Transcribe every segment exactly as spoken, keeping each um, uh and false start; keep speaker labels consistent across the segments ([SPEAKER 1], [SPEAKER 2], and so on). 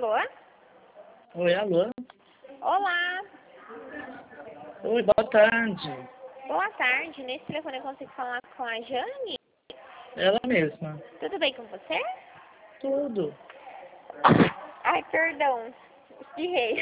[SPEAKER 1] Alô?
[SPEAKER 2] Oi, alô?
[SPEAKER 1] Olá.
[SPEAKER 2] Oi, boa tarde.
[SPEAKER 1] Boa tarde. Nesse telefone eu consigo falar com a Jane?
[SPEAKER 2] Ela mesma.
[SPEAKER 1] Tudo bem com você?
[SPEAKER 2] Tudo.
[SPEAKER 1] Ai, perdão. Espirrei.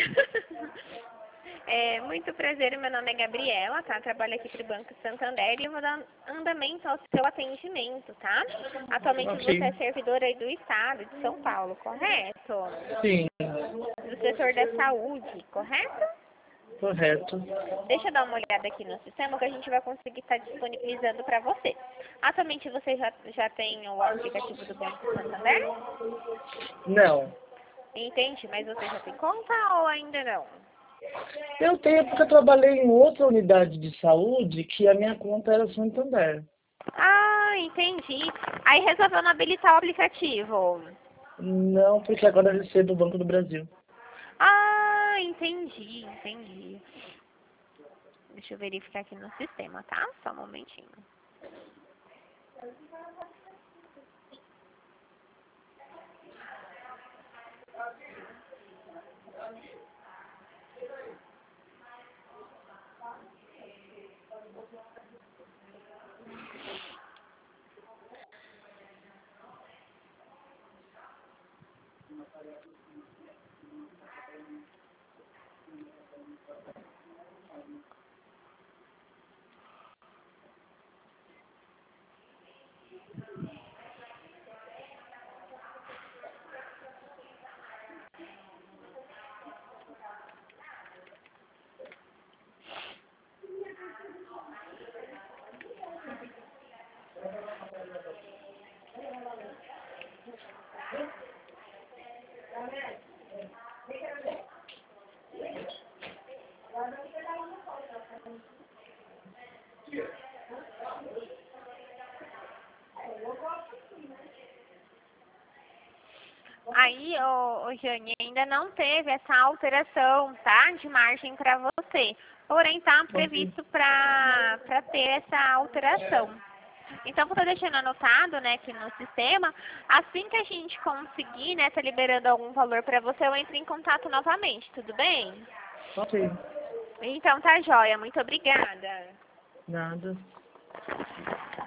[SPEAKER 1] É, muito prazer, meu nome é Gabriela, tá? Trabalho aqui pro Banco Santander e eu vou dar andamento ao seu atendimento, tá? Atualmente
[SPEAKER 2] Ok.
[SPEAKER 1] você é servidora aí do Estado de São Paulo, correto?
[SPEAKER 2] Sim,
[SPEAKER 1] Do setor da saúde, correto?
[SPEAKER 2] correto.
[SPEAKER 1] Deixa eu dar uma olhada aqui no sistema que a gente vai conseguir estar disponibilizando para você. Atualmente você já, já tem o aplicativo do Banco Santander?
[SPEAKER 2] Não.
[SPEAKER 1] Entende? Mas você já tem conta ou ainda não?
[SPEAKER 2] Eu tenho porque eu trabalhei em outra unidade de saúde que a minha conta era Santander.
[SPEAKER 1] Ah, entendi. Aí resolveu não habilitar o aplicativo.
[SPEAKER 2] Não, porque agora eu recebo do Banco do Brasil.
[SPEAKER 1] Ah, entendi, entendi. Deixa eu verificar aqui no sistema, tá? Só um momentinho. Aí, ô, ô Jane, ainda não teve essa alteração, tá? De margem para você. Porém, tá
[SPEAKER 2] Ok.
[SPEAKER 1] previsto para para ter essa alteração. Então, vou estar deixando anotado, né, aqui no sistema. Assim que a gente conseguir, né, tá liberando algum valor para você, eu entro em contato novamente, tudo bem?
[SPEAKER 2] Ok.
[SPEAKER 1] Então, tá joia. Muito obrigada.
[SPEAKER 2] Nada.